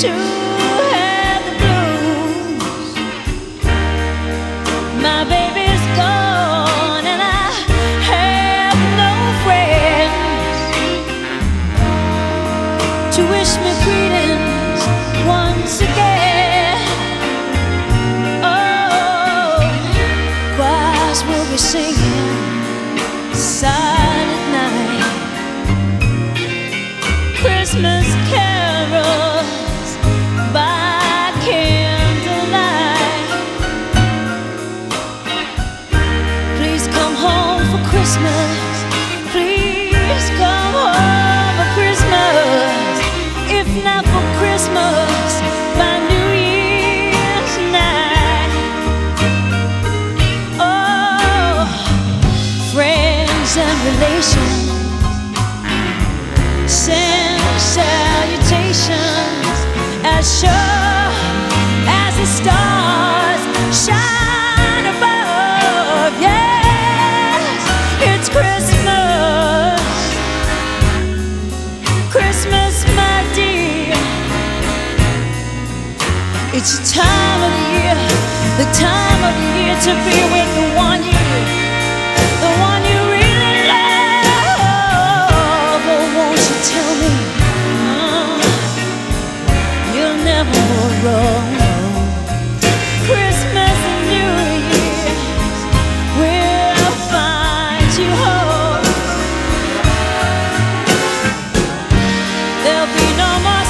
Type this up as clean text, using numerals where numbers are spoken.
to have the blues. My baby's gone and I have no friends to wish me greetings once again. Oh, choirs will be singing silent night, Christmas carols by candlelight. Please come home for Christmas. Please come home for Christmas. If not for Christmas, by New Year's night. Oh, friends and relations send salutations as sure as the stars shine above. Yes, it's Christmas, Christmas, my dear. It's the time of the year, the time of the year to be with the one you really love. Oh, won't you tell me you'll never go wrong? Christmas and New Year's will find you home. There'll be no more